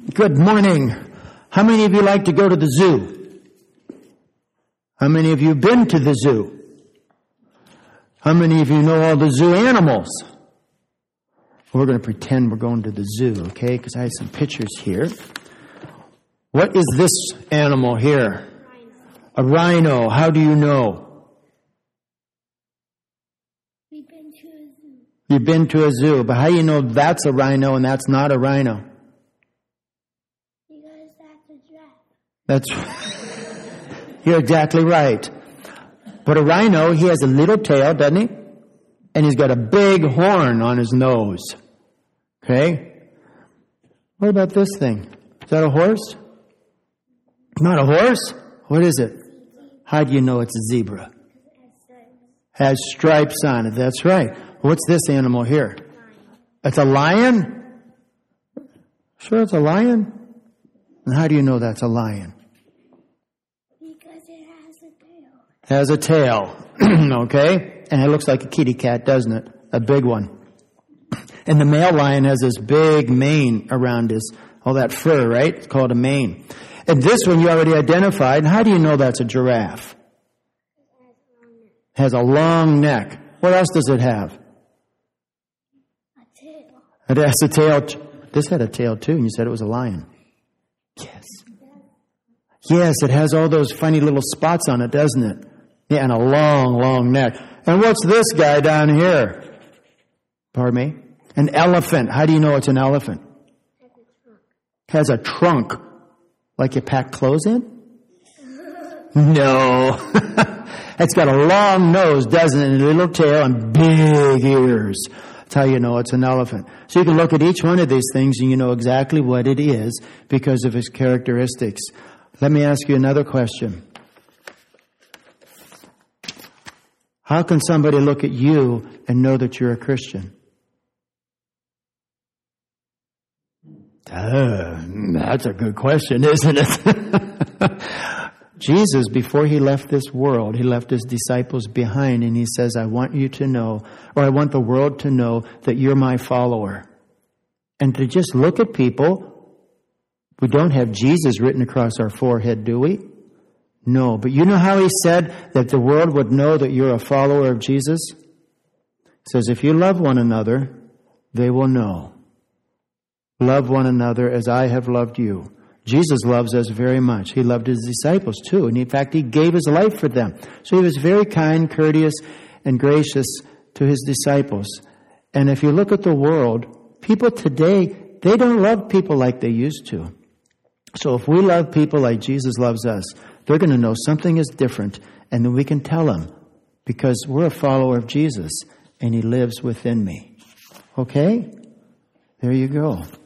Good morning. How many of you like to go to the zoo? How many of you have been to the zoo? How many of you know all the zoo animals? We're going to pretend we're going to the zoo, okay? Because I have some pictures here. What is this animal here? A rhino. How do you know? We've been to a zoo. You've been to a zoo, but how do you know that's a rhino and that's not a rhino? Because that's a giraffe. That's, you're exactly right. But a rhino, he has a little tail, doesn't he? And he's got a big horn on his nose. Okay? What about this thing? Is that a horse? Not a horse? What is it? How do you know it's a zebra? Has stripes on it. That's right. What's this animal here? It's a lion? Sure it's a lion? And how do you know that's a lion? Because it has a tail. Has a tail. Okay? And it looks like a kitty cat, doesn't it? A big one. And the male lion has this big mane around his, all that fur, right? It's called a mane. And this one you already identified. And how do you know that's a giraffe? Has a long neck. What else does it have? A tail. It has a tail. This had a tail too, and you said it was a lion. Yes. Yes, it has all those funny little spots on it, doesn't it? Yeah, and a long, long neck. And what's this guy down here? Pardon me? An elephant. How do you know it's an elephant? Has a trunk. Like you pack clothes in? No. It's got a long nose, doesn't it? And a little tail and big ears. That's how you know it's an elephant. So you can look at each one of these things and you know exactly what it is because of its characteristics. Let me ask you another question. How can somebody look at you and know that you're a Christian? That's a good question, isn't it? Jesus, before he left this world, he left his disciples behind and he says, I want you to know, or I want the world to know that you're my follower. And to just look at people, we don't have Jesus written across our forehead, do we? No, but you know how he said that the world would know that you're a follower of Jesus? He says, if you love one another, they will know. Love one another as I have loved you. Jesus loves us very much. He loved his disciples too. And in fact, he gave his life for them. So he was very kind, courteous, and gracious to his disciples. And if you look at the world, people today, they don't love people like they used to. So if we love people like Jesus loves us, they're going to know something is different. And then we can tell them because we're a follower of Jesus and he lives within me. Okay? There you go.